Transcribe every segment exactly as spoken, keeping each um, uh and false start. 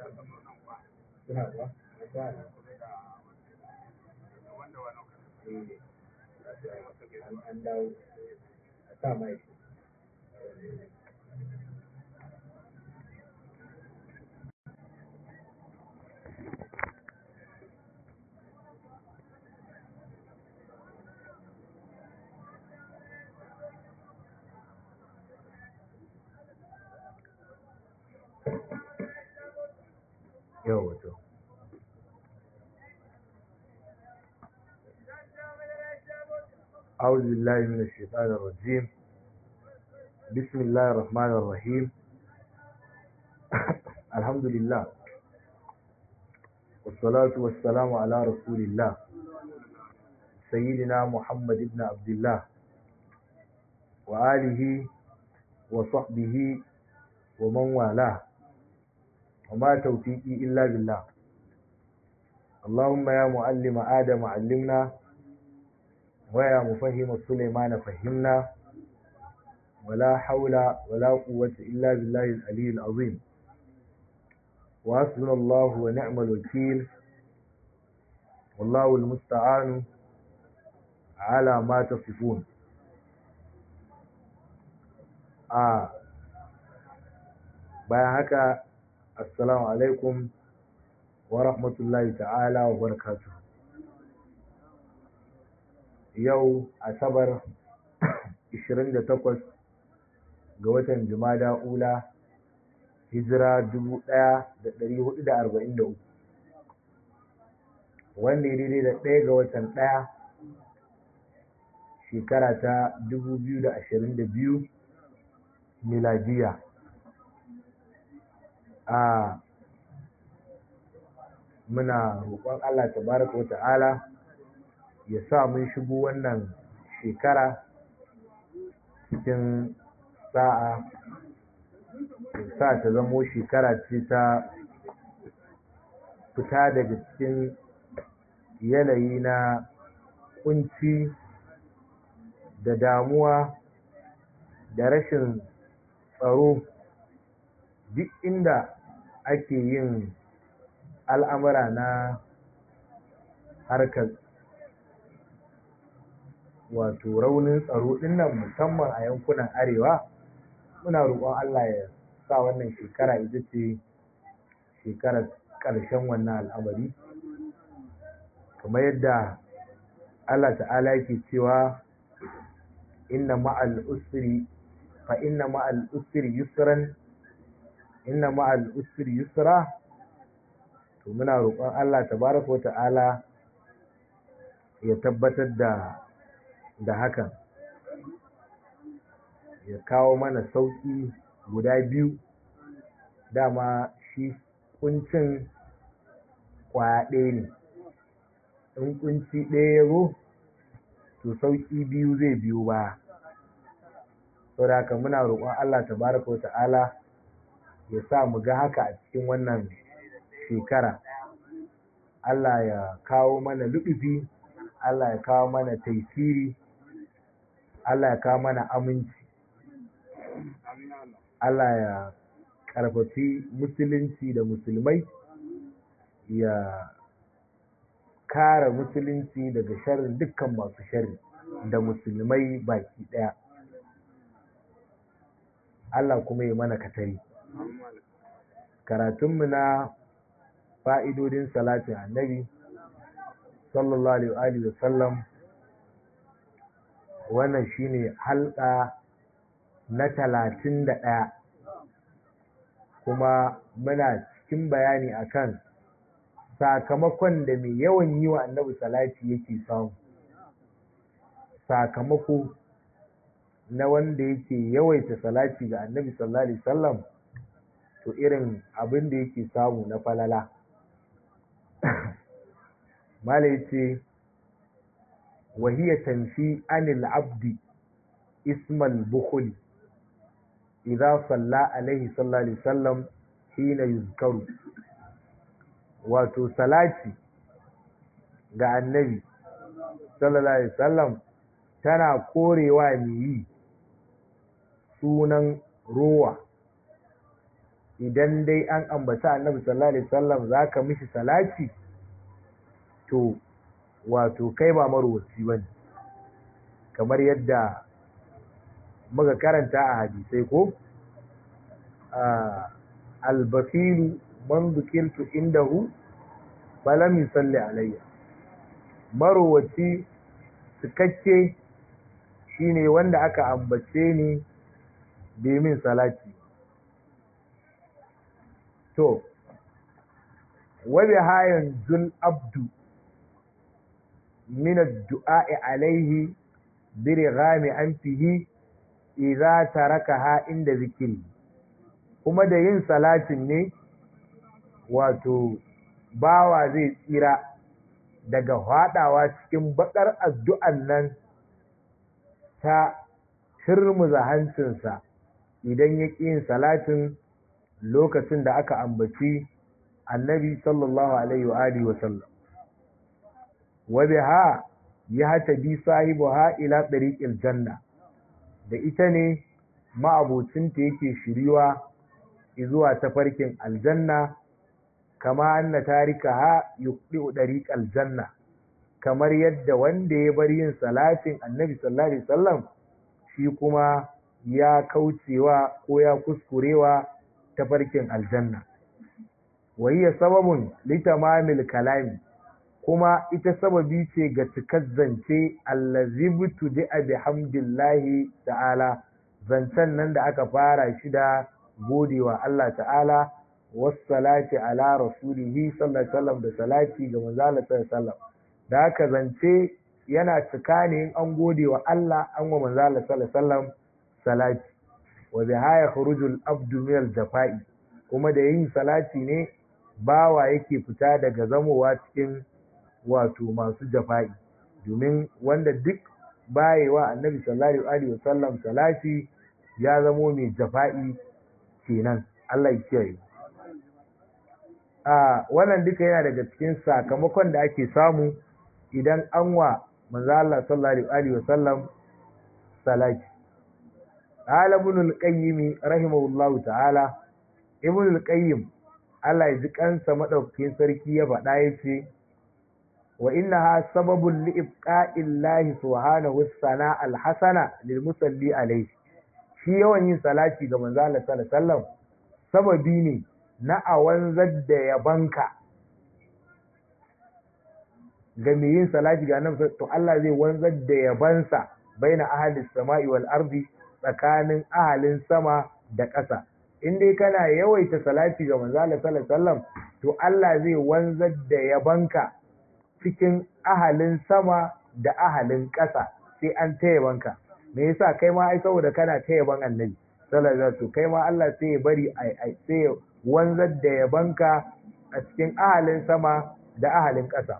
suna kuwa masha Allah eh an an dawo a sa mai yau wato أعوذ بالله من الشيطان الرجيم بسم الله الرحمن الرحيم الحمد لله والصلاة والسلام على رسول الله سيدنا محمد بن عبد الله وآله وصحبه ومن والاه وما توفيقي إلا بالله اللهم يا معلم آدم علمنا ويا مفهم سليمان فهمنا ولا حول ولا قوة إلا بالله العلي العظيم وحسبنا الله ونعم الوكيل والله المستعان على ما تصفون آه bayan haka assalamu alaikum wa rahmatullahi ta'ala wa barakatuh yau asabar ishirin da takwas ga watan Jumada ula hijira dubu ɗaya da ɗari hudu da arba'in da uku wanda ya daidai da ɗaya ga watan ɗaya shekara ta dubu biyu da ashirin da biyu miladiya a muna roƙon Allah tabaraka wa ta'ala ya sa mun shigo wannan shekara cikin sa'a sa ta zamo shekara ce ta fita daga cikin yanayi na kunci da damuwa da rashin tsaro duk inda ake yin al'amura na harkar wato raunin tsaro dinnan musamman a yankunan arewa muna roƙon Allah ya sa wannan shekara ita ce shekarar ƙarshen wannan al'amari kamar yadda Allah ta'ala yake cewa inna ma'al usri fa inna ma'al usri yusran inna ma'al usri yusra to muna roƙon Allah tabaraka wa ta'ala ya tabbatar da da hakan ya kawo mana sauƙi guda biyu dama shi kuncin kwaya ɗaya ne in kunci ɗaya ya zo to sauƙi biyu zai biyo ba saboda haka muna roƙon Allah tabaraka wa ta'ala ya sa mu ga haka a cikin wannan shekara Allah ya kawo mana luɗufi Allah ya kawo mana taifiri Allah ya kawo mana aminci Allah ya ƙarfafi musulunci da musulmai ya kare musulunci daga sharrin dukkan masu sharri da musulmai baki ɗaya Allah kuma ya mana katari karatunmu na fa'idodin salatin annabi sallallahu alaihi wa sallam wannan shine halka na talatin da ɗaya kuma muna cikin bayani akan sakamakon da mai yawan yi wa annabi salati yake samu sakamako na wanda yake yawaita salati ga annabi sallallahu alaihi wasallam to irin abin da yake samu na falala mala yace wahiya tanfi anil abdi ismal bukhli idza salla alaihi sallallahu alaihi wasallam hina yuzkaru wato salati ga annabi sallallahu alaihi wasallam tana korewa mai yi sunan rowa idan dai an ambata annabi sallallahu alaihi wasallam zaka mishi salati to wato kai ba marwaci bane, kamar yadda muka karanta a hadisai ko al-bakilu man dhukirtu indahu falam yusalli alayya. Marwaci cikakke shine wanda aka ambace ni bai min salati. To wa bihayan zul abdu min ad-du'a alayhi bi righami anfihi idza tarakaha inda zikri. Kuma da yin salatin ne wato bawa zai tsira daga fadawa cikin bakar addu'an nan ta turmuza hancinsa idan ya ƙi yin salatin lokacin da aka ambaci annabi sallallahu alaihi wa alihi wa sallam. Wa biha yahtadi sahibuha ila tariqil janna, da ita ne ma'abocinta yake shiriwa zuwa tafarkin aljanna, kama anna tarikaha yuqdi tariqal janna, kamar yadda wanda ya bar yin salatin annabi sallallahu alaihi wasallam shi kuma ya kaucewa ko ya kuskurewa tafarkin aljanna. wa hiya sababun litamamil kalami, kuma ita sababi ce ga cikar zance allazi butudi bihamdillahi ta'ala, zancen nan da aka fara shi da godewa Allah ta'ala, wassalati ala rasulihi sallallahu alaihi wasallam, da salati ga manzo Allah sallallahu alaihi wasallam. Da haka zance yana cika ne in an godewa Allah, an wa manzo Allah sallallahu alaihi wasallam salati. Wa biha yakhrujul abdu min al-jafa'i, kuma da yin salati ne bawa yake fita daga zamowa cikin wato masu jafa'i, domin wanda duk bayewa annabi sallallahu alaihi wasallam salati ya zamo mai jafa'i kenan. Allah ya kiyaye. a wannan duka yana daga cikin sakamakon da ake samu idan an wa manzo Allah sallallahu alaihi wasallam salati. Qala ibn al-qayyim rahimahullahu ta'ala, ibn al-qayyim Allah ya ji kansa madaukakin sarki ya faɗa yace wa innaha sababun li ibqa'illahi subhanahu was-sana al-hasana lil musalli alayhi. Shi yawan yin salati ga manzo Allah sallallahu alaihi wasallam sababi ne na a wanzar da yabanka ga mai yin salati ga annabi, to Allah zai wanzar da yabansa baina ahli samai wal ardi, tsakanin ahalin sama da ƙasa. In dai kana yawaita salati ga manzo Allah sallallahu alaihi wasallam, to Allah zai wanzar da yabanka cikin ahalin sama da ahalin ƙasa, sai an ta yabanka. Me yasa? Kai ma ai saboda kana ta yaban annabi sallallahu alaihi wasallam, kai ma Allah sai ya bari ai sai ya wanzar da yabanka a cikin ahalin sama da ahalin ƙasa.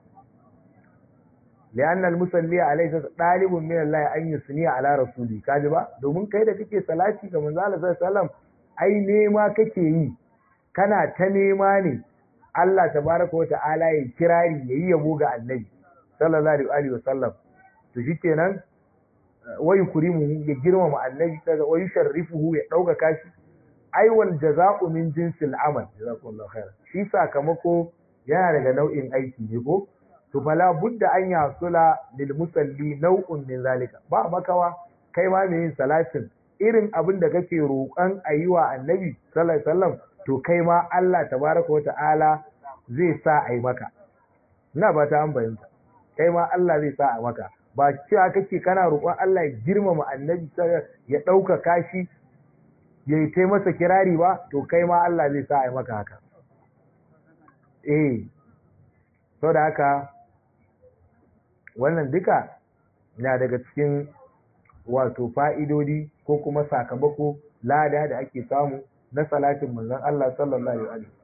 li'anna al-musalli alayhi talibun min Allah an yusni ala rasuli, kaji ba? Domin kai da kake salati ga manzo Allah sallallahu alaihi wasallam, ai nema kake yi, kana ta nema ne Allah tabaraka wa ta'ala ya kirari yayi yabo ga annabi sallallahu alaihi wasallam. To shikenan wa yukrimuhu, ya girmama annabi, kaga wa yusharrifuhu, ya dauka kashi. Ai wal jaza'u min jinsil amal, jazakumullahu khairan. Shi sakamako yana daga nau'in aiki ne ko? To fala budda an yasula lil musalli nau'un min zalika. Ba makawa kai ma mai yin salatin irin abin da kake roƙon ayiwa annabi sallallahu alaihi wasallam, to kai ma Allah tabaraka wata'ala zai sa ai maka. Ina ba ta an bayyana. Kai ma Allah zai sa a maka. Ba cewa kake kana roƙon Allah ya girmama annabi ya ɗauka kashi ya yi ta masa kirari ba, to kai ma Allah zai sa ai maka haka. Eh, sau da haka wannan duka na daga cikin wato fa'idodi ko kuma sakamako lada da ake samu na salatin manzon Allah sallallahu alaihi wasallam.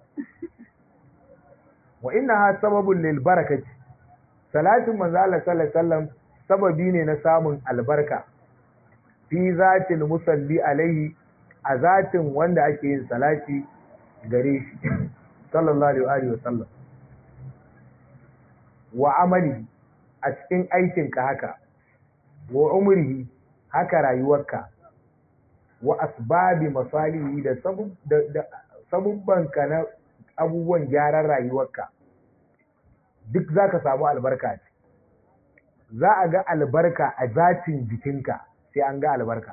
Wa innaha sababun lil barakati, salatin manzon Allah sallallahu alaihi wasallam sababi ne na samun albarka fi zatil musalli alaihi, a zatin wanda ake yin salati gare shi sallallahu alaihi wasallam. Wa amali, a cikin aikinka haka, wa umrihi, haka rayuwarka. wa asbabi masalihi da sabubban ka na abubuwan gyaran rayuwarka duk za ka samu albarka ce. Za a ga albarka a zatin jikinka sai an ga albarka,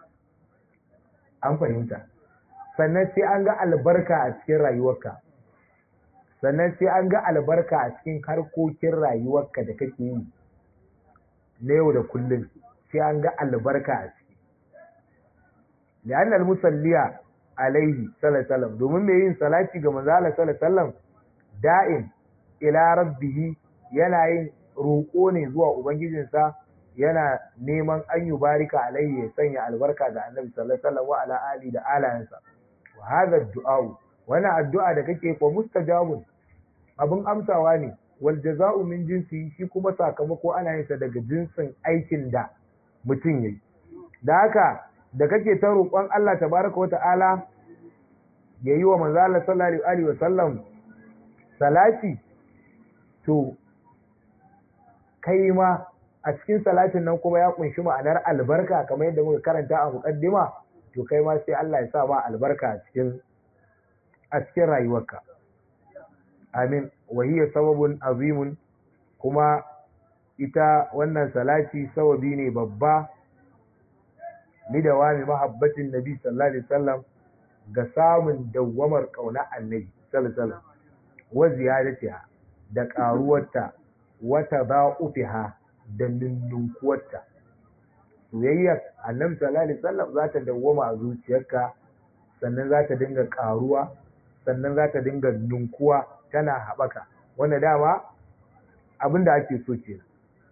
an fahimta, sannan sai an ga albarka a cikin rayuwarka, sannan sai an ga albarka a cikin harkokin rayuwarka da kake yi na yau da kullum, sai an ga albarka a ciki. li'anna al-musalliya alaihi sallallahu alaihi domin mai yin salati ga manzo Allah sallallahu alaihi wasallam da'in ila rabbih yana yin roƙo ne zuwa ubangijinsa, yana neman an yi barika alaihi ya sanya albarka ga annabi sallallahu alaihi wasallam wa ala ali da alayansa. Wa hadha ad-du'a wannan addu'a da kake ko mustajabun abun amsawa ne, wal jaza'u min jinsi, shi kuma sakamako ana yin sa daga jinsin aikin da mutum yayi. Da haka da kake ta roƙon Allah tabaraka wa ta'ala yayi wa manzo Allah sallallahu alaihi wasallam salati, to kai ma a cikin salatin nan kuma ya kunshi ma'anar albarka kamar yadda muka karanta a muqaddima, to kai ma sai Allah ya sa ma albarka a cikin a cikin rayuwarka. Amin. Wa hiya sababun azimun, kuma ita wannan salati sababi ne babba ni da wani mahabbatin nabi sallallahu alaihi wasallam ga samun dawwamar kauna annabi sallallahu alaihi wasallam wa ziyadatiha da karuwarta wata ba'ufiha da nunnunkuwarta. Soyayyar annabi sallallahu alaihi wasallam za ta dawwama a zuciyarka, sannan za ta dinga karuwa, sannan za ta dinga nunkuwa tana haɓaka, wanda dama abin da ake so ke.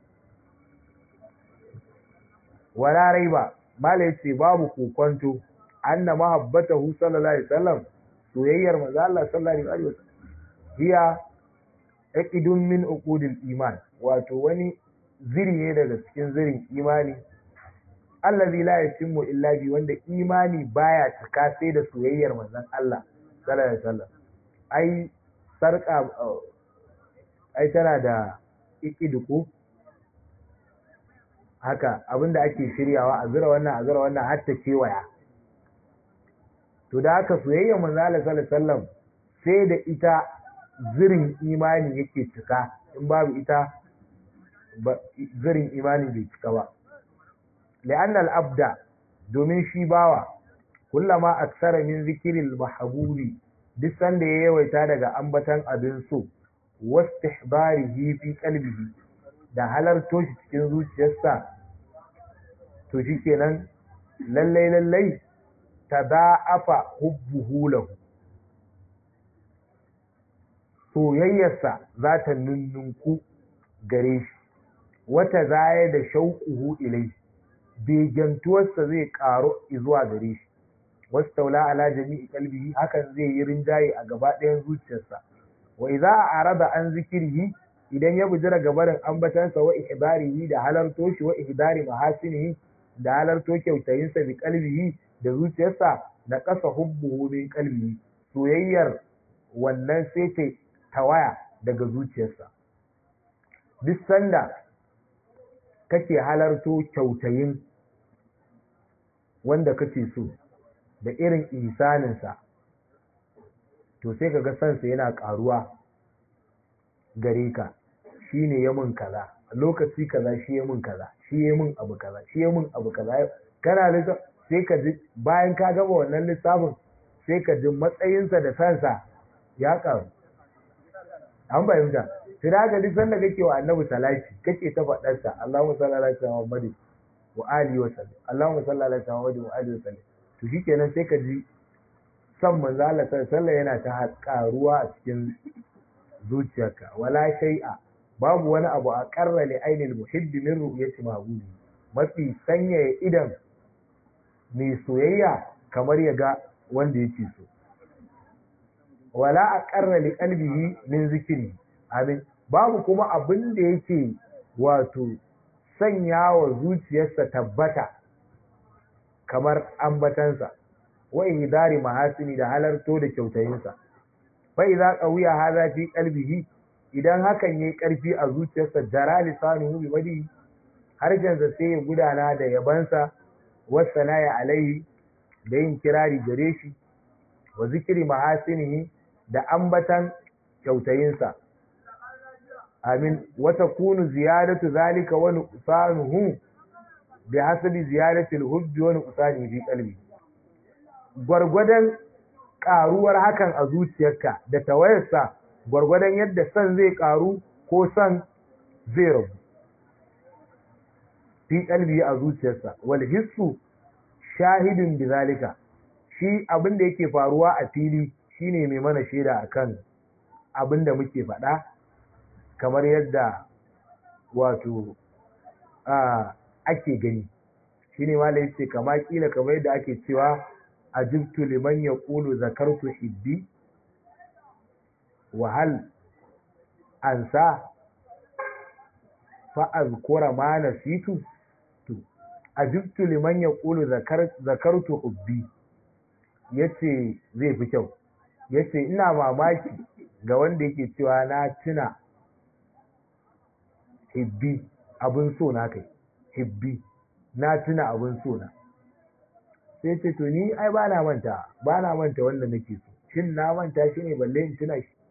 Wala raiba, mala yace babu kokonto anna mahabbatahu sallallahu alaihi wasallam, soyayyar manzo Allah sallallahu alaihi wasallam hiya aqidun min uqudil iman, wato wani ziri ne daga cikin zirin imani, allazi la yatimmu illa bi, wanda imani baya cika sai da soyayyar manzon Allah sallallahu alaihi wasallam. ai sarka ai tana da ikiduku haka abinda ake shiryawa a zura wannan a zura wannan har ta kewaya. To da haka soyayyar manzon Allah sallallahu alaihi wasallam sai da ita zirin imani yake cika, in babu ita zirin imani bai cika ba. Li'annal abda, domin shi bawa, kullama aksara min zikiril mahbubi, duk sanda ya yawaita daga ambatan abin so, wastihbarihi fi qalbihi, da halarto shi cikin zuciyarsa, to shikenan lallai lallai tada'afa hubbuhu lahu, soyayyarsa za ta nunnunku gare shi, wata zaya da shauƙuhu ilai, begantuwarsa zai ƙaru zuwa gare shi, wasu taula ala jami'i kalbihi, hakan zai yi rinjaye a gaba ɗayan zuciyarsa. Wa idza arada an zikrihi, idan ya bujira gabarin ambatansa wa ihbarihi, da halarto shi, wa ihdari mahasinihi, da halarto kyautayinsa bi kalbihi, da zuciyarsa, na ƙasa hubbuhu min kalbihi, soyayyar wannan sai ta tawaya daga zuciyarsa. Duk sanda kake halarto kyautayin wanda kake so da irin ihsaninsa, to sai kaga sansa yana ƙaruwa gare ka. Shi ne ya mun kaza, lokaci kaza shi ya mun kaza, shi ya mun abu kaza, shi ya mun abu kaza. Kana lissafi sai ka ji bayan ka gama wannan lissafin sai ka ji matsayinsa da sansa ya ƙaru. An fahimta. Sai da haka duk sanda kake wa annabi salati kake ta faɗarsa, Allahumma salli ala Muhammad wa alihi wa sallam, Allahumma salli ala Muhammad wa alihi wa sallam, to shikenan sai ka ji san manzo Allah sallallahu alaihi yana ta ƙaruwa a cikin zuciyarka. Wala shay'a, babu wani abu a qarra li ainil muhibbi min ru'yati mahbubi, mafi sanyaya idan mai soyayya kamar ya ga wanda yake so. Wala a qarra li qalbihi min zikri, amin, babu kuma abin da yake wato sanya wa zuciyarsa tabbata kamar ambatansa, wa ihdari mahasini, da halarto da kyautayinsa. Fa idza qawiya hadha fi qalbihi, idan hakan yayi karfi a zuciyarsa, jara lisanuhu bi madi, harshensa sai ya gudana da yabansa, wasanaya alaihi, da yin kirari gare shi wa zikri mahasinihi da ambatan kyautayinsa amin wa takunu ziyadatu zalika wa nuqsanuhu bi hasabi ziyadati al-hubbi wa nuqsanihi fi qalbi gwargwadon karuwar hakan a zuciyarka da tawayarsa gwargwadon yadda san zai karu ko san zai rabu fi qalbi a zuciyarsa wal hissu shahidun bi zalika shi abin da yake faruwa a fili shine mai mana shaida akan abin da muke faɗa kamar yadda wato a ake gani shine malai yace kama kila kamar yadda ake cewa ajibtu liman yaqulu zakartu hibbi wa hal ansa fa azkura ma nasitu to ajibtu liman yaqulu zakar zakartu hubbi yace zai fi kyau yace ina mamaki ga wanda yake cewa na tuna hibbi abun so na kai hibbi na tuna abun so na sai ce to ni ai ba na manta ba na manta wanda nake so shin na manta shi ne balle in tuna shi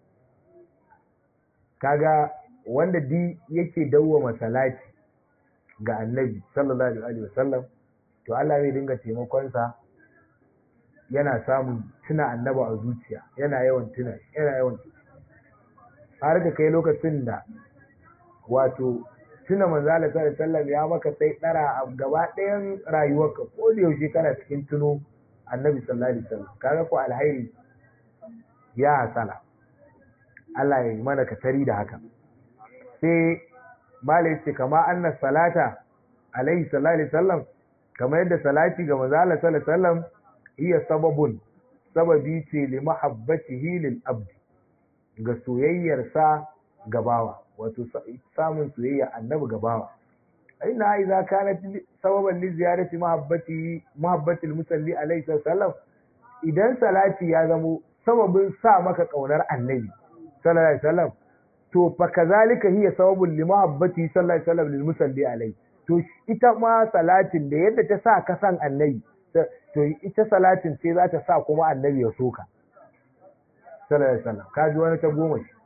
kaga wanda di yake dawwama salati ga annabi sallallahu alaihi wasallam to Allah zai dinga taimakon sa yana samun tuna annaba a zuciya yana yawan tuna yana yawan har da kai lokacin da wato tuna manzo Allah sallallahu alaihi wasallam ya maka sai dara a gaba ɗayan rayuwarka ko da yaushe kana cikin tuno annabi sallallahu alaihi wasallam kaga ko alhairi ya hasala Allah ya yi mana katari da haka sai malai ce kama annas salata alaihi sallallahu alaihi wasallam kamar yadda salati ga manzo Allah sallallahu alaihi wasallam hiya sababun sababi ce li mahabbatihi lil abd ga soyayyar sa gabawa wato samun soyayya annabi gabawa aina idza kanat sababan li ziyarati mahabbati mahabbatil musalli alaihi sallam idan salati ya zamo sababin sa maka kaunar annabi sallallahu alaihi wasallam to fa kazalika hiya sababun li mahabbati sallallahu alaihi wasallam lil musalli alaihi to ita ma salatin da yadda ta sa ka san annabi to ita salatin sai za ta sa kuma annabi ya soka sallallahu alaihi wasallam ka ji wani ta goma shi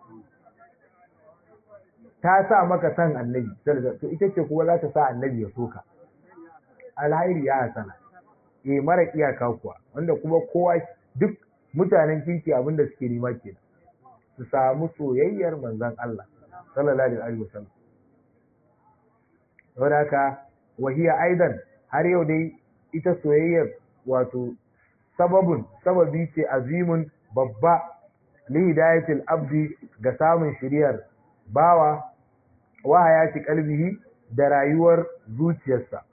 ta sa maka san annabi to ita ce kuma za ta sa annabi ya soka alhairi ya hasana eh mara iyaka kuwa wanda kuma kowa duk mutanen kirki abinda suke nema kenan su samu soyayyar manzon Allah sallallahu alaihi wasallam don haka wahiya aidan har yau dai ita soyayyar wato sababun sababi ce azimun babba li hidayatil abdi ga samun shiriyar bawa wa hayati qalbihi da rayuwar zuciyarsa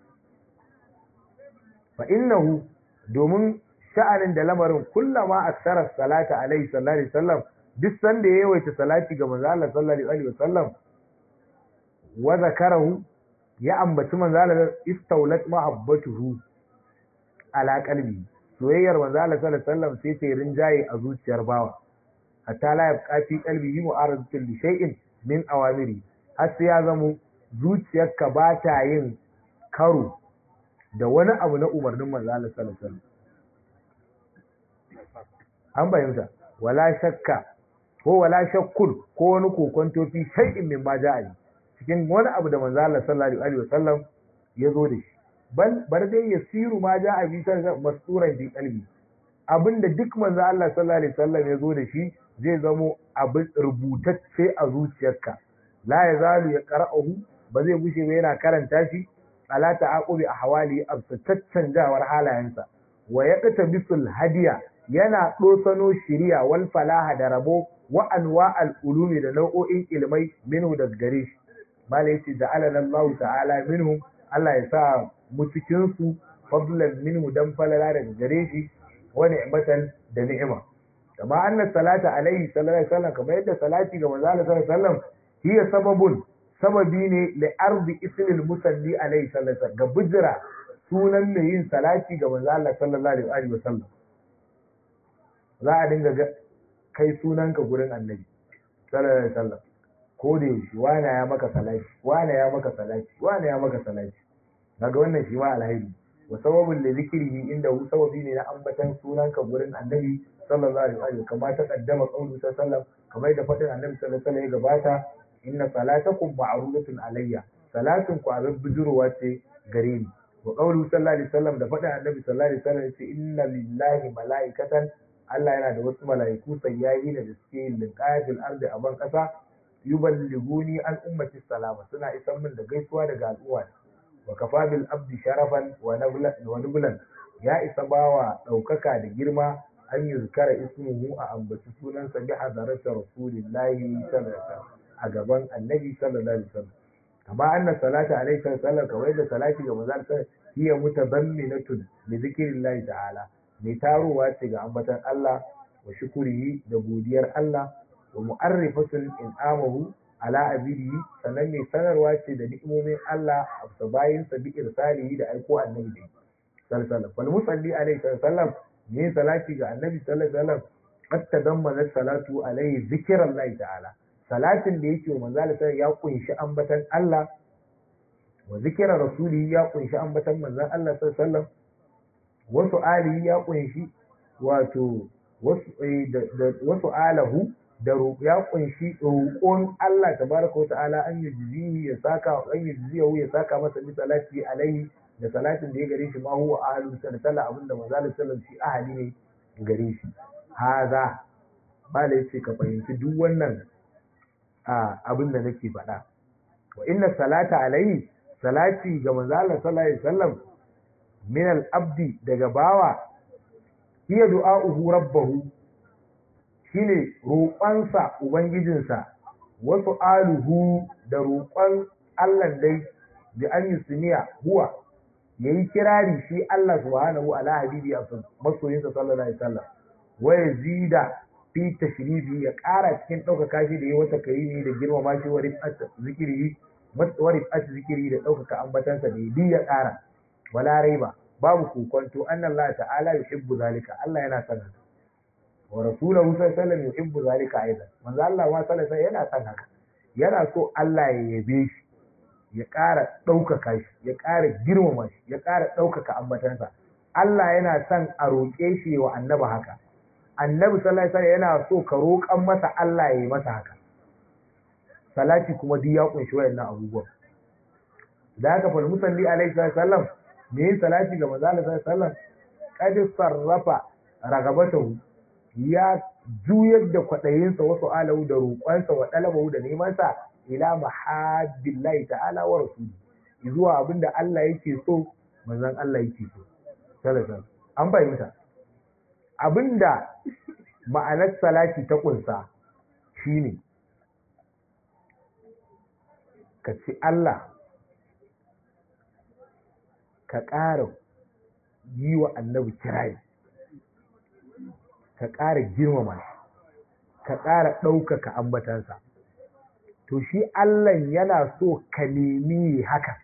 fa innahu domin sha'anin da lamarin kullama aksara salata alaihi sallallahu alaihi wasallam duk sanda ya yawaita salati ga manzo Allah sallallahu alaihi wasallam wa zakarahu ya ambaci manzo Allah istaulat mahabbatuhu ala qalbi soyayyar manzo Allah sallallahu alaihi wasallam sai ta rinjaye a zuciyar bawa hatta la yabqa fi qalbihi mu'aradatul li shay'in min awamiri har sai ya zamo zuciyarka ba ta yin karo da wani abu na umarnin manzo Allah sallallahu alaihi wasallam an bayyana wala shakka ko wala shakkul ko wani kokonto fi shay'in min ma ja'a cikin wani abu da manzo Allah sallallahu alaihi wasallam ya zo da shi bal bar dai yasiru ma ja'a bi sallallahu masturan bi qalbi abinda duk manzo Allah sallallahu alaihi wasallam ya zo da shi zai zamo abin rubutacce a zuciyarka la yazalu ya qara'uhu ba zai bushe ba yana karanta shi ala ta'aqubi ahwali absataccen jawar halayensa wa yaqta bisul hadiya yana dosano shiriya wal falaha da rabo wa anwa'al ulumi da nau'o'in ilmai minhu da gare shi malai yace ja'alana Allah ta'ala minhum Allah ya sa mu cikin su fadlan minhu dan falala daga gare shi wa ni'matan da ni'ima kama anna salata alaihi sallallahu alaihi wasallam kamar yadda salati ga manzo Allah sallallahu alaihi wasallam hiya sababun sababi ne li ardi ismil musalli alaihi sallallahu alaihi wasallam ga bujira sunan mai yin salati ga manzo Allah sallallahu alaihi wasallam za a dinga kai sunanka gurin annabi sallallahu alaihi wasallam ko da yaushe wani ya maka salati wani ya maka salati wani ya maka salati daga wannan shi ma alhairi wa sababun li zikrihi inda hu sababi ne na ambatan sunanka gurin annabi sallallahu alaihi wasallam kama ta kaddama qawlu sallallahu kamar da fadin annabi sallallahu alaihi wasallam ya gabata inna salatakum ma'rudatun alayya salatun ku abin bijirowa ce gare ni wa qawlu sallallahu alaihi wasallam da fadin annabi sallallahu alaihi wasallam yace inna lillahi mala'ikatan Allah yana da wasu mala'iku sayyayi da suke yin liqayatul ardi a ban kasa yuballiguni an ummati salama suna isan min da gaisuwa daga al'umma wa kafa bil abdi sharafan wa nablan ya isa bawa daukaka da girma an yuzkara ismuhu a ambaci sunansa bi hadarati rasulillahi sallallahu alaihi wasallam a gaban annabi sallallahu alaihi wasallam kama anna salata alaihi sallallahu kawai da salati ga manzon sallallahu hiya mutabamminatun li zikrillahi ta'ala mai tarowa ce ga ambatan Allah wa shukurihi da godiyar Allah wa mu'arrifatun in'amahu ala abidihi sannan mai sanarwa ce da ni'imomin Allah a sabayin sa bi irsalihi da aiko annabi da sallallahu alaihi wasallam wal musalli alaihi sallam ne salati ga annabi sallallahu alaihi wasallam qad tadammana salatu alaihi zikrullahi ta'ala salatin da yake manzo Allah ya kunshi ambatan Allah wa zikra rasulihi ya kunshi ambatan manzon Allah sallallahu alaihi wasallam wasu alihi ya kunshi wato wasu alahu da ya kunshi roƙon Allah tabaraka wa ta'ala an yujzihi ya saka an yujzihu ya saka masa bi salati alaihi da salatin da ya gare shi ma huwa ahlu sallallahu abinda manzo Allah sallallahu shi ahli ne gare shi haza bala yace ka fahimci duk wannan a abin da nake faɗa wa inna salata alaihi salati ga manzo Allah sallallahu alaihi wasallam min al-abdi daga bawa hiya du'a'uhu rabbahu shine roƙonsa ubangijinsa wasu aluhu da roƙon Allah dai da an yusmiya huwa yayi kirari shi Allah subhanahu ala habibi masoyinsa sallallahu alaihi wasallam wa yazida fi tashrifi ya ƙara cikin ɗaukaka shi da yi wata karimi da girmama shi wa rifat zikiri wa rifat zikiri da ɗaukaka ambatansa da yi ya ƙara wala raiba babu kokonto anna Allah ta'ala yuhibbu zalika Allah yana son haka wa rasuluhu sallallahu alaihi wasallam yuhibbu zalika aidan manzo Allah ma sallallahu alaihi yana son haka yana so Allah ya yabe shi ya ƙara ɗaukaka shi ya ƙara girmama shi ya ƙara ɗaukaka ambatansa Allah yana son a roƙe shi wa annabi haka annabi sallallahu alaihi wasallam yana so ka roƙan masa Allah ya yi masa haka salati kuma duk ya kunshi wayannan abubuwan da haka fal musalli alaihi wasallam me yin salati ga manzo Allah sallallahu alaihi wasallam kad sarrafa ragabatahu ya juyar da kwadayinsa wasu alahu da roƙonsa wa dalabahu da neman sa ila mahabbillahi ta'ala wa rasuli zuwa abinda Allah yake so manzon Allah yake so sallallahu alaihi wasallam an bayyana abinda ma'anar salati ta kunsa shine ka ci Allah ka ƙara yi wa annabi kirari ka ƙara girmama shi ka ƙara ɗaukaka ambatansa to shi Allah yana so ka nemi haka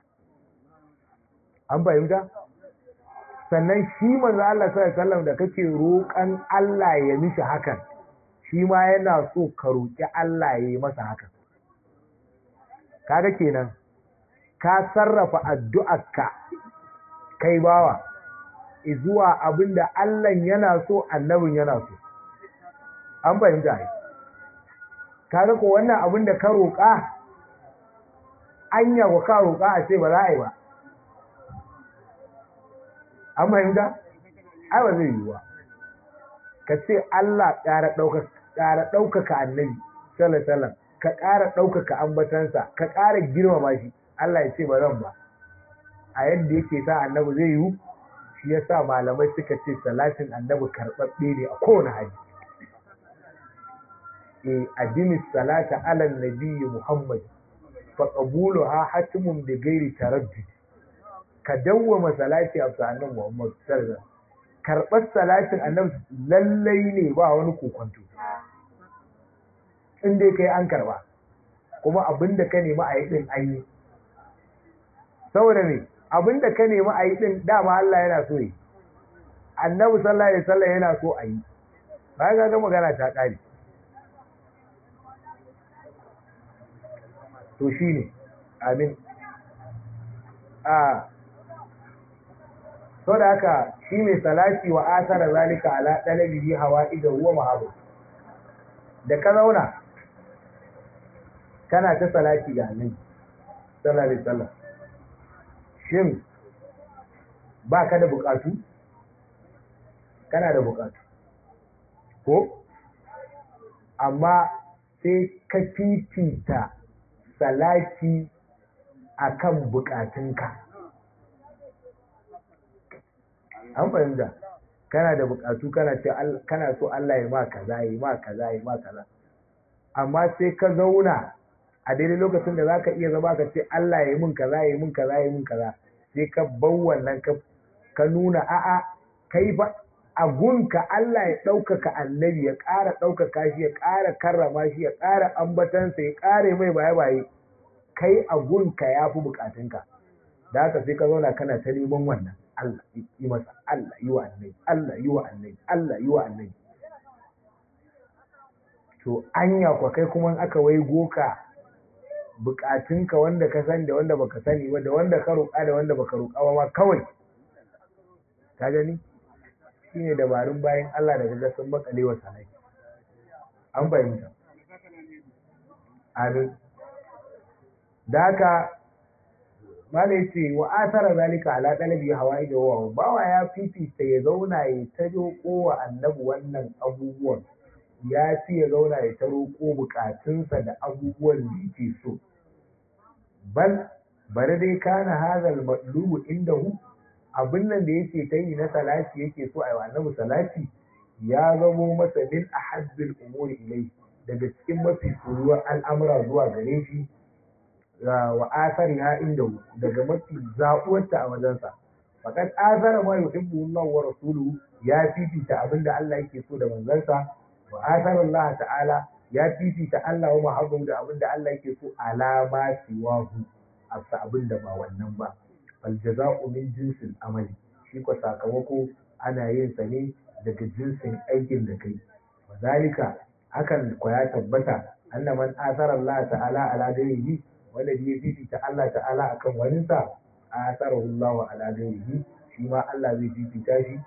an fahimta sannan shi manzo Allah sallallahu alaihi wasallam da kake roƙan Allah ya mishi hakan shi ma yana so ka roƙi Allah ya yi masa hakan kaga kenan ka sarrafa addu'arka kai bawa zuwa abinda Allah yana so annabin yana so an fahimta ai kaga ko wannan abinda ka roƙa anya ko ka roƙa a ce ba za a yi ba an fahimta ai ba zai yi ba ka ce Allah ƙara ɗaukaka ƙara ɗaukaka annabi sallallahu alaihi wasallam ka ƙara ɗaukaka ambatansa ka ƙara girmama shi Allah ya ce ba zan ba a yadda yake sa annabi zai yi shi yasa malamai suka ce salatin annabi karɓaɓɓe ne a kowane hali e adimi salata ala nabiyyi muhammad fa qabuluha hatimun bi ghairi taraddud ka dawwama salati a annabi muhammad sallallahu alaihi wasallam karɓar salatin annabi lallai ne ba wani kokonto in dai kai an karba kuma abinda ka nemi a yi din an yi saboda ne abinda ka nemi a yi din dama Allah yana so yi annabi sallallahu alaihi wasallam yana so a yi ba ga ga magana ta kare to shine amin a so da haka shi mai salati wa asara zalika ala dalabihi hawa'ida huwa mahabu da ka zauna kana ta salati ga annabi sallallahu alaihi wasallam shin ba ka da bukatu kana da bukatu ko amma sai ka fifita salati akan bukatunka an fahimta kana da bukatu kana ce kana so Allah ya ma kaza ya ma kaza ya ma kaza amma sai ka zauna a daidai lokacin da zaka iya zama ka ce Allah ya yi min kaza ya yi min kaza ya yi min kaza sai ka bar wannan ka ka nuna a'a kai ba a gunka Allah ya ɗaukaka annabi ya ƙara ɗaukaka shi ya ƙara karrama shi ya ƙara ambatansa ya ƙare mai baye-baye kai a gunka ya fi bukatunka da haka sai ka zauna kana ta neman wannan Allah yi masa Allah yi wa annabi Allah yi wa annabi Allah yi wa annabi to anya kwa kai kuma aka wai goka bukatunka wanda ka sani da wanda baka sani ba da wanda ka roƙa da wanda baka roƙa ba ma kawai ka gani shine dabarun bayan Allah da kaga sun makale wa sanai an fahimta amin da haka malai ce wa asara zalika ala dalabi hawa'i da wa bawa ya fifita ya zauna ya ta roƙo wa annabi wannan abubuwan ya fi ya zauna ya ta roƙo bukatunsa da abubuwan da yake so bal bari dai kana hazal matlubu indahu abin nan da yake ta yi na salati yake so a yi wa annabi salati ya zamo masa min ahabbil umuri ilai daga cikin mafi soyuwar al'amura zuwa gare shi wa asari ha inda daga mafi zaɓuwarta a wajensa fakat asara ma yuhibbu Allah wa rasuluhu ya fifita abinda Allah yake so da manzansa wa asara Allah ta'ala ya fifita Allah wa mahabbu da abinda Allah yake so alama siwahu asa abinda ba wannan ba fal jaza'u min jinsil amali shi ko sakamako ana yin sa ne daga jinsin aikin da kai wazalika hakan ko ya tabbata anna man asara Allah ta'ala ala ghairihi wanda ya fifita Allah ta'ala akan waninsa asarahu Allah ala ghairihi shi ma Allah zai fifita shi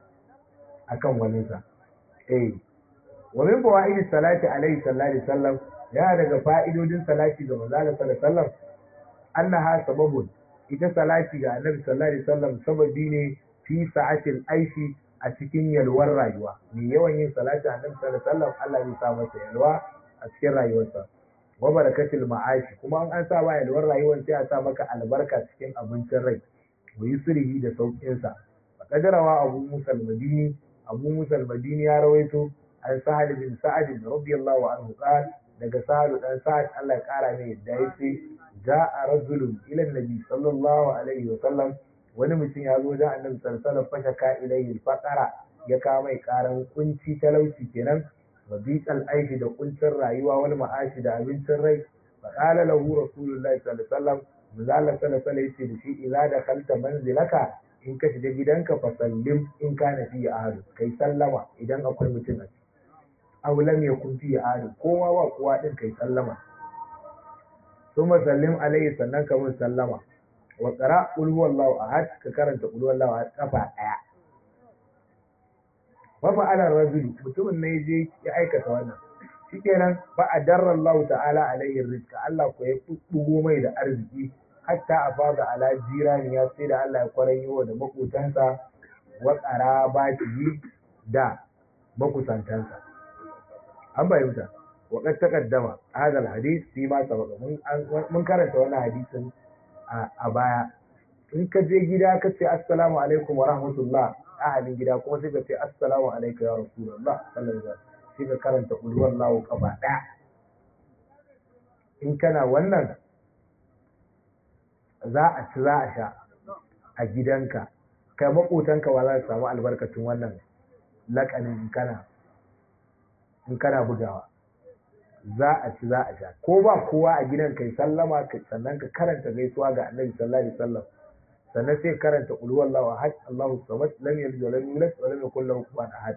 akan waninsa eh wa min fawaidi salati alaihi sallallahu alaihi wasallam ya daga fa'idodin salati ga manzo sallallahu alaihi wasallam annaha sababun ita salati ga annabi sallallahu alaihi wasallam sababi ne fi sa'atil aishi a cikin yalwar rayuwa mai yawan yin salati ga annabi sallallahu alaihi wasallam Allah zai sa masa yalwa a cikin rayuwarsa wa barakatul ma'ashi kuma an an sa ba yalwar rayuwar sai a sa maka albarka cikin abincin rai wa yusrihi da saukin sa qadarawa abu musa al-madini abu musa al-madini ya rawaito an sahal bin sa'ad radiyallahu anhu qala daga sahal dan sa'ad Allah ya kara mai yadda yace ja'a rajulun ila annabi sallallahu alaihi wa sallam wani mutum ya zo da annabi sallallahu alaihi wa sallam fashaka ilayhi al-faqara ya kawo mai karan kunci talauci kenan wadiqal aishi da kuncin rayuwa wal ma'ashi da abincin rai fa qala lahu rasulullahi sallallahu alaihi wasallam muzalla sallallahu alaihi wasallam da shi idza dakhalta manzilaka in ka shiga gidanka fa sallim in kana fi ahad kai sallama idan akwai mutum a ciki aw lam yakun fi ahad kowa wa kowa din kai sallama thumma sallim alaihi sannan ka mun sallama wa qara qul huwallahu ahad ka karanta qul huwallahu ahad kafa daya wa fa'ala ar-rajul mutumin ne je ya aikata wannan shikenan fa adarra Allah ta'ala alaihi rizqa Allah ko ya bugo mai da arziki hatta afada ala jirani ya sai da Allah ya kwaranyo da makutansa wa qarabatihi da makusantansa an bayyana wa qad taqaddama hadha al-hadith fi ma sabaqa mun mun karanta wannan hadisin a baya in ka je gida ka ce assalamu alaikum wa rahmatullah ahalin gida kuma sai ka ce assalamu alaikum ya rasulullah sallallahu alaihi wasallam sai ka karanta qul huwallahu kafa daya in kana wannan za a ci za a sha a gidanka kai makotanka ba za su samu albarkacin wannan lakanin in kana in kana bugawa za a ci za a sha ko ba kowa a gidan kai sallama sannan ka karanta gaisuwa ga annabi sallallahu alaihi wasallam sannan sai karanta qul huwallahu ahad Allahu samad lam yalid wa lam yulad wa lam yakul lahu kufuwan ahad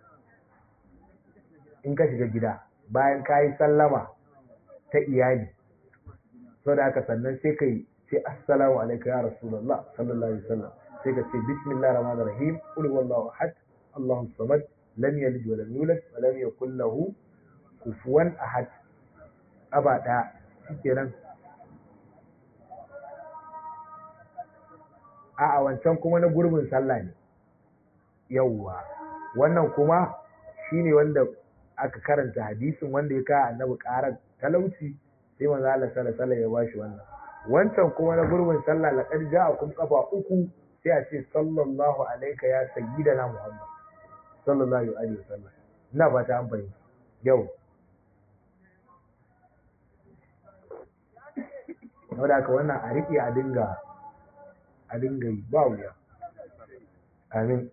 in ka shiga gida bayan kai sallama ta iyali saboda haka sannan sai kai sai assalamu alayka ya rasulullah sallallahu alaihi wasallam sai ka ce bismillahir rahmanir rahim qul huwallahu ahad Allahu samad lam yalid wa lam yulad wa lam yakul lahu kufuwan ahad aba ɗaya shikenan. a a wancan kuma na gurbin sallah ne yawwa, wannan kuma shine wanda aka karanta hadisin wanda ya kawo annabi ƙarar talauci sai manzo Allah sallallahu alaihi wasallam ya bashi wannan. Wancan kuma na gurbin sallah laqad ja'akum kafa uku sai a ce sallallahu alaika ya sayyidana Muhammad sallallahu alaihi wasallam. ina ba ta amfani yau saboda haka wannan a riƙe a dinga a dinga yi ba wuya. amin.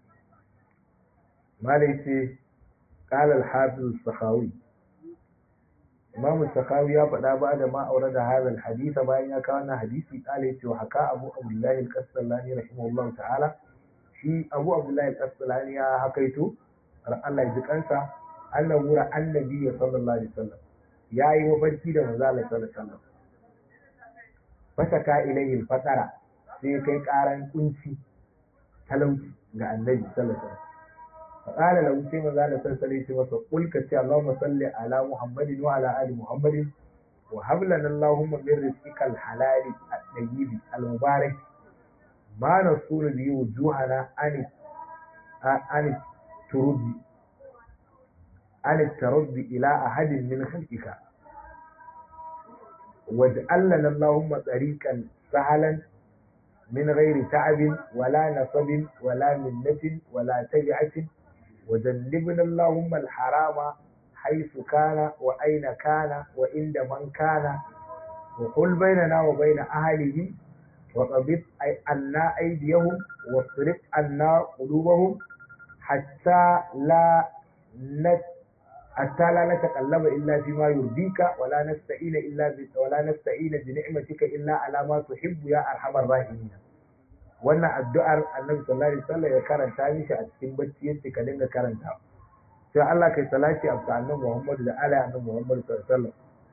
malai ce قال الحافظ السخاوي إمام السخاوي يا فدا بعد ما أورد هذا الحديث باين يا كان حديثي قال يتي وحكى أبو عبد الله القسطلاني رحمه الله تعالى شي أبو عبد الله القسطلاني يا حكيته الله يجزيك أنسى أنه رأى النبي صلى الله عليه وسلم يا أيها فرقي ده مزال صلى الله عليه وسلم فشكى إليه الفترة sai kai karan kunci talauci ga annabi sallallahu alaihi wasallam فقال له سيما قال سلسلي سيما قل كتي اللهم صل على محمد وعلى آل محمد وهب لنا اللهم من رزقك الحلال الطيب المبارك ما نصول به وجوهنا عن عن الترد عن الترد إلى أحد من خلقك واجعل لنا اللهم طريقا سهلا من غير تعب ولا نصب ولا منة ولا تبعة وجنبنا اللهم الحرام حيث كان وأين كان وعند من كان وقل بيننا وبين أهله وقبض عنا أيديهم واصرف عنا قلوبهم حتى لا نت حتى لا نتقلب إلا فيما يرضيك ولا نستعين إلا ولا نستعين بنعمتك إلا على ما تحب يا أرحم الراحمين. wannan addu'ar annabi sallallahu alaihi wasallam ya karanta mishi a cikin bacci yace ka dinga karanta sai Allah kai salati a ga annabi Muhammad da ala annabi Muhammad sallallahu alaihi wasallam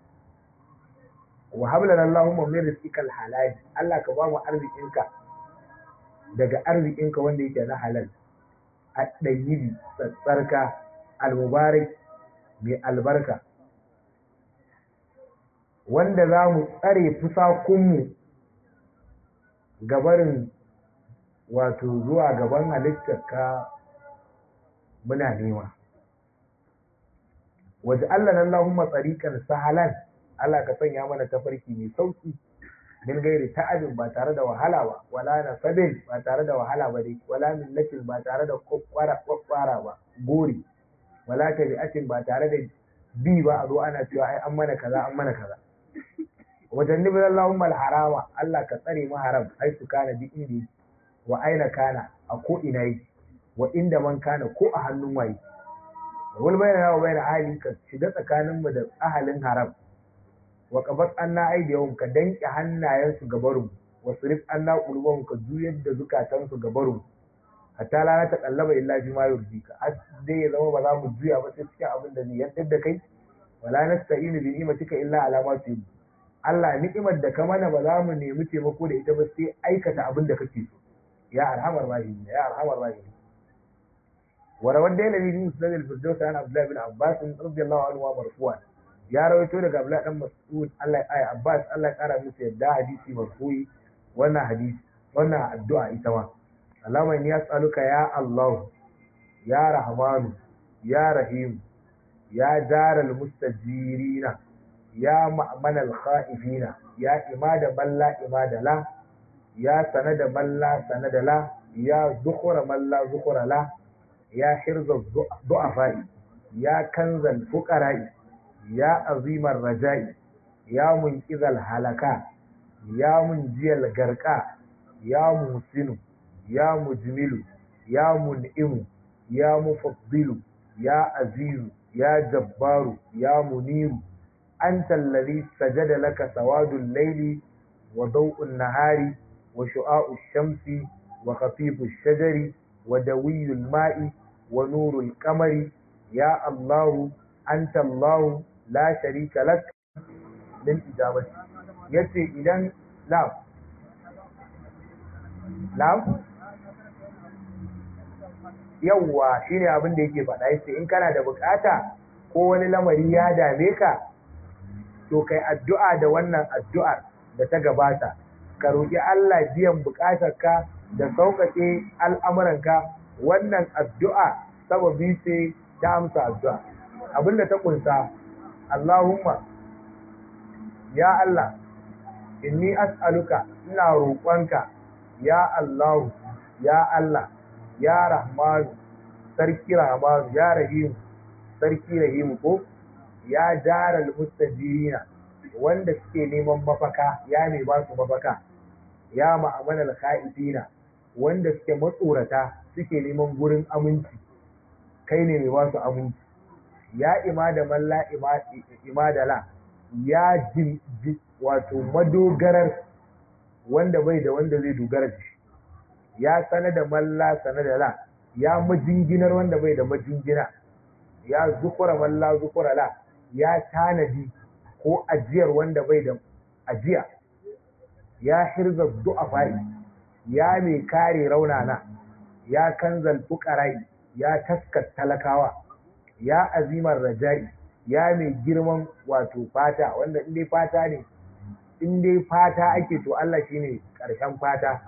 wa hablana Allahumma min rizqikal halal Allah ka ba mu arzikinka daga arzikinka wanda yake na halal at-tayyibi tsarka al-mubarak mai albarka wanda za mu tsare fusakunmu gabarin wato zuwa gaban halittarka muna nema waje Allah nan Allahumma tsarikan sahalan Allah ka sanya mana tafarki mai sauki min gairi ta'abin ba tare da wahala ba wala nasabin ba tare da wahala ba dai wala millatin ba tare da kwakwara kwakwara ba gori wala tabi'atin ba tare da bi ba a zo ana cewa ai an mana kaza an mana kaza wajen nibin Allahumma al-harama Allah ka tsare mu haram ai su kana bi inda wa aina kana a ko ina yi wa inda man kana ko a hannun waye wal bayna wa bayna ahli ka shiga tsakanin mu da ahalin haram wa qabat anna aydihum ka danki hannayen su gabaru wa sirif anna qulubahum ka juyar da zukatan su gabaru hatta la ta kallaba illa bi ma yurdika dai ya zama ba za mu juya ba sai cikin abin da zai yadda da kai wala nasta'inu bi ni'matika illa ala ma tuhibbu Allah ni'imar da ka mana ba za mu nemi taimako da ita ba sai aikata abin da kake so ya arhamar rahim ya arhamar rahim wa rawad dalili bin musnad al-firdaus an Abdullah bin Abbas radiyallahu anhu marfu'an ya rawaito daga Abdullah dan Mas'ud Allah ya Abbas Allah ya kara musu yadda hadisi marfu'i wannan hadisi wannan addu'a ita ma Allahumma inni as'aluka ya Allah ya Rahman ya Rahim ya jaral mustajirina ya ma'man al-khaifina ya imada man la imada la ya sanada man la sanada la ya zukhura man la zukhura la ya hirza du'afai ya kanzal fuqara'i ya azimar raja'i ya munqizal halaka ya munjiyal garqa ya musinu ya mujmilu ya mun'imu ya mufaddilu ya azizu ya jabbaru ya muniru أنت الذي سجد لك سواد الليل وضوء النهار وشعاع الشمس وخفيف الشجر ودوي الماء ونور القمر يا الله أنت الله لا شريك لك من إجابتي يتي إذن لا لا yawwa shine abin da yake faɗa yace in kana da bukata ko wani lamari ya dame ka to kai addu'a da wannan addu'ar da ta gabata ka roki Allah biyan bukatarka da sauƙaƙe al'amuranka. Wannan addu'a sababi ce ta amsa addu'a abinda ta kunsa Allahumma ya Allah inni as'aluka ina roƙonka ya Allah ya Allah ya Rahmanu sarki Rahmanu ya Rahim sarki Rahim ko ya jaral mustajirina wanda suke neman mafaka ya ne ba su mafaka ya ma'amanal khaifina wanda suke matsorata suke neman gurin aminci kai ne mai ba su aminci ya imada malla imadala ya jin wato madogarar wanda bai da wanda zai dogara da shi ya sana da malla sana da la ya majinginar wanda bai da majingina ya zukura malla zukura la ya tanadi ko ajiyar wanda bai da ajiya ya hirza du'afai ya mai kare raunana ya kanzal fuqarai ya taskar talakawa ya azimar rajai ya mai girman wato fata wanda in dai fata ne in dai fata ake to Allah shine karshen fata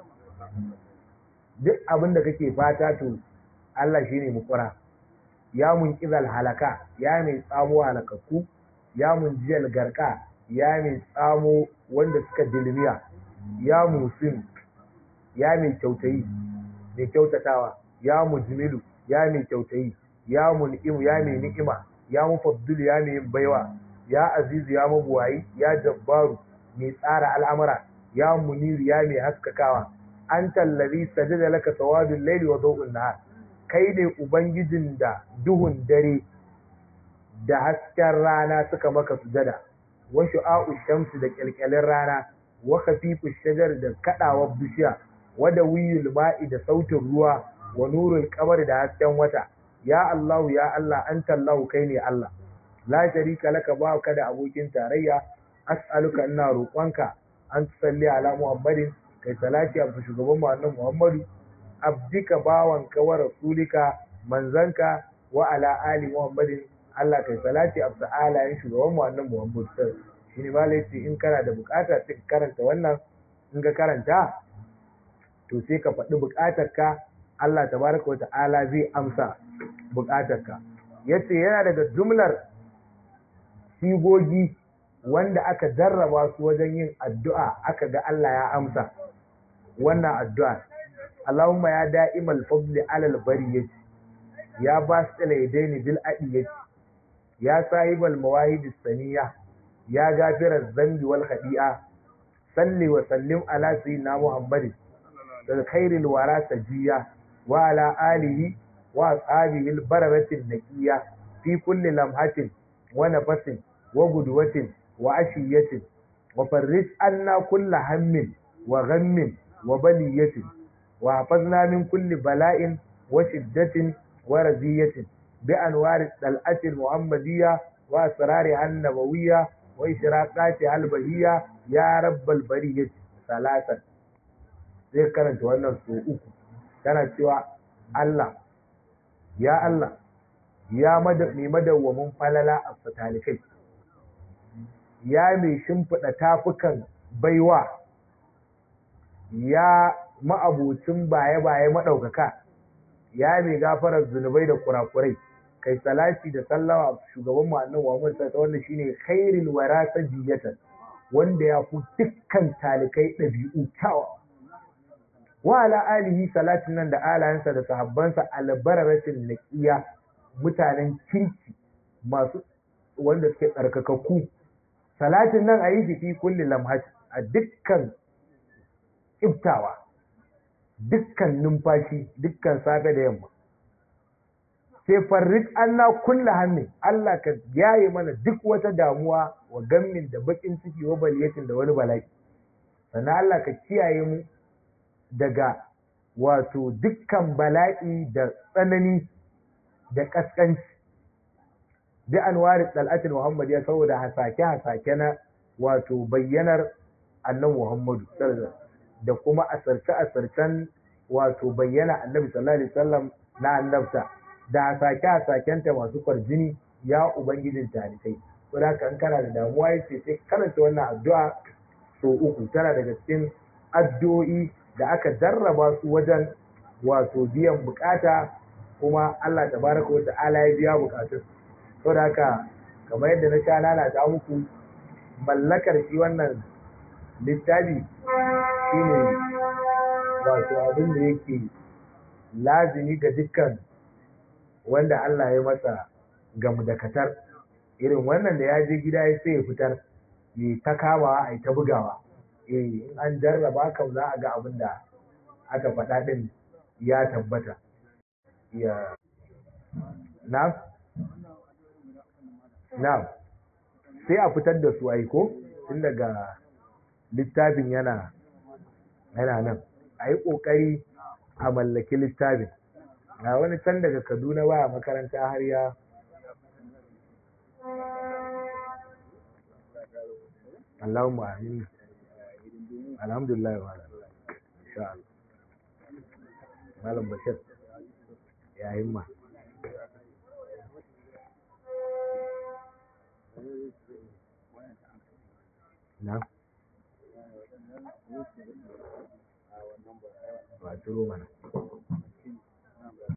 duk abin da kake fata to Allah shine mukura ya munqizal halaka ya mai tsamo halakakku ya munjiyal garka ya mai tsamo wanda suka dilmiya ya musin ya mai kyautayi mai kyautatawa ya mujmilu ya mai kyautayi ya mun'imu ya mai ni'ima ya mufaddil ya mai baiwa ya azizu ya mabuwayi ya jabbaru mai tsara al'amura ya muniru ya mai haskakawa anta allazi sajada laka sawadul layli wa daw'un nahar kai ne ubangijin da duhun dare da hasken rana suka maka sujada wa shu'a'u shamsi da kyalkyalin rana wa khafifu shajar da kadawar bishiya wa dawiyul ma'i da sautin ruwa wa nurul qamari da hasken wata ya Allah ya Allah anta Allah kai ne Allah la sharika laka ba ka da abokin tarayya as'aluka ina roƙonka an tusalli ala muhammadin kai salati abu shugaban mu annabi muhammadu abdika bawanka wa rasulika manzanka wa ala ali muhammadin Allah kai salati abu alayin shugaban mu annabi muhammadu shine malai ce in kana da bukata sai ka karanta wannan in ka karanta to sai ka faɗi bukatarka Allah tabaraka wa ta'ala zai amsa bukatarka yace yana daga jumlar sigogi wanda aka jarraba su wajen yin addu'a aka ga Allah ya amsa wannan addu'a Allahumma ya da'imal fadli alal bariyati ya basil yadaini bil adiyati ya sahibal mawahibis saniya ya gafirar zambi wal khadi'a salli wa sallim ala sayyidina muhammadin da khairil wara sajiya wa ala alihi wa ashabihi al bararatin naqiya fi kulli lamhatin wa nafasin wa gudwatin wa ashiyatin wa farrij anna kulla hammin wa ghammin wa baliyatin wa hafazna min kulli bala'in wa shiddatin wa raziyatin bi anwari dal'atil muhammadiyya wa asrariha an-nabawiyya wa ishraqati al-bahiyya ya rabbal bariyati salatan zai karanta wannan su uku kana cewa Allah ya Allah ya mai madawwamin falala a fatalikai ya mai shimfiɗa tafukan baiwa ya ma'abucin baye-baye maɗaukaka ya mai gafarar zunubai da kurakurai kai salati da sallama shugaban mu annabi Muhammad sallallahu alaihi wasallam shine khairul wara sajiyatan wanda ya fi dukkan talikai ɗabi'u kyawa wa ala alihi salatin nan da alayansa da sahabbansa albararatin naqiya mutanen kirki masu wanda suke tsarkakakku salatin nan a yi shi fi kulli lamhat a dukkan ibtawa dukkan numfashi dukkan safe da yamma sai farrik anna kulla hammin Allah ka yaye mana duk wata damuwa wa gammin da bakin ciki wa baliyatin da wani bala'i sannan Allah ka kiyaye mu daga wato dukkan bala'i da tsanani da kaskanci bi anwari dal'atul muhammadiyya saboda hasake hasake na wato bayyanar annabi Muhammadu sallallahu da kuma asarce asarcen wato bayyana annabi sallallahu alaihi wasallam na annabta da sake-sakenta masu kwarjini ya ubangijin talikai. To da kan kana da damuwa yace sai karanta wannan addu'a so uku, tana daga cikin addu'o'i da aka jarraba su wajen wato biyan bukata kuma Allah tabaraka wa ta'ala ya biya bukatun. To da haka kamar yadda na sha nana ta muku mallakar shi wannan littafi shine wato abin da yake lazimi ga dukkan wanda Allah ya masa gamdakatar irin wannan da ya je gida ya sai ya fitar ya ta kamawa a ta bugawa eh in an jarraba kam za a ga abin da aka faɗa ɗin ya tabbata ya na na sai a fitar da su aiko tun daga littafin yana yana nan a yi ƙoƙari a mallaki littafin a wani can daga kaduna ba makaranta har ya Allahumma amin alhamdulillah wa insha Allah malam bashir ya himma na ba turo mana